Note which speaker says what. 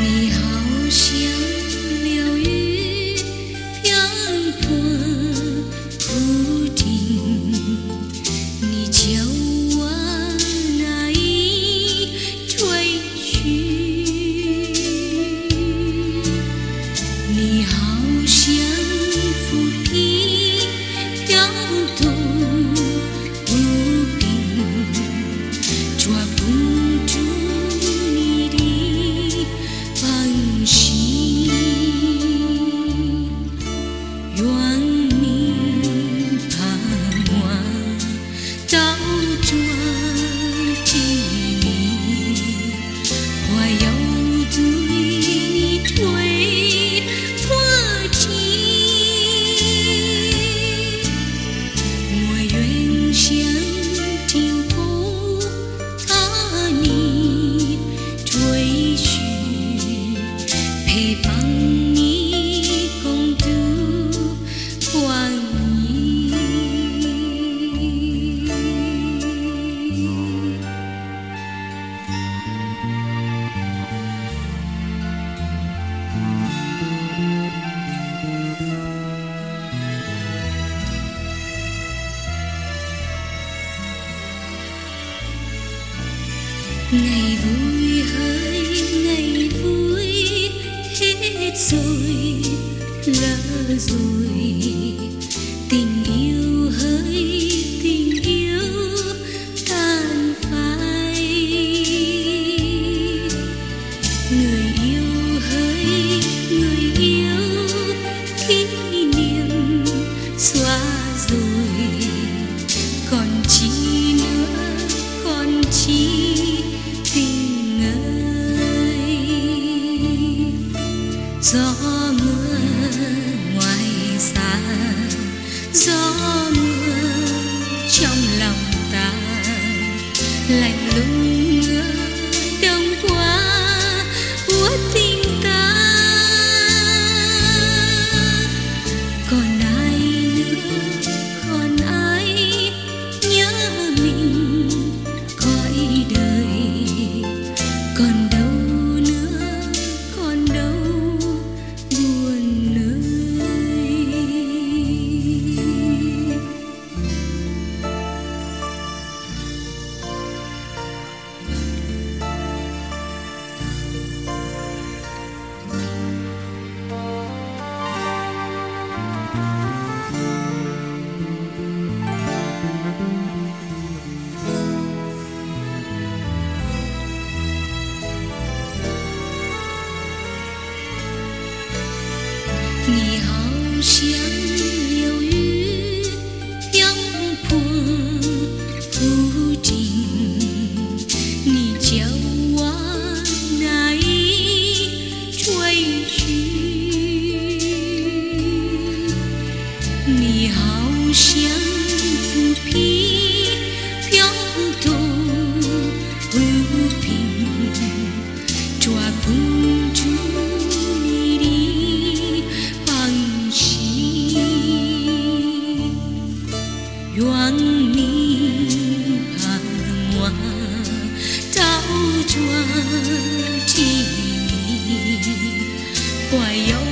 Speaker 1: 你好像流雨瓢泼不停，你叫我难以追寻。你好像浮萍飘动不平，抓不住你的芳心。愿你盼望倒转地面，我要对你推破情。我愿像天空他你追寻，陪伴你共度光阴。ngày vui hỡi ngày vui hết rồi lỡ rồi, tình yêu hỡi tình yêu tan phai. Người yêu hỡi người yêu kỷ niệm xóa rồi, còn chi nữa còn chi tình ơi. Gió mưa ngoài xa, gió mưa trong lòng ta, lạnh lùng mưa đông qua úa tình ta. Còn ai nữa còn ai nhớ mình cõi đời, còn đâu nữa còn đâu buồn ơi.你好像流雨瓢泼不停，你叫我难以追寻。你好像浮萍飘动不平，抓不住你的芳心。愿你盼望倒转地面，我要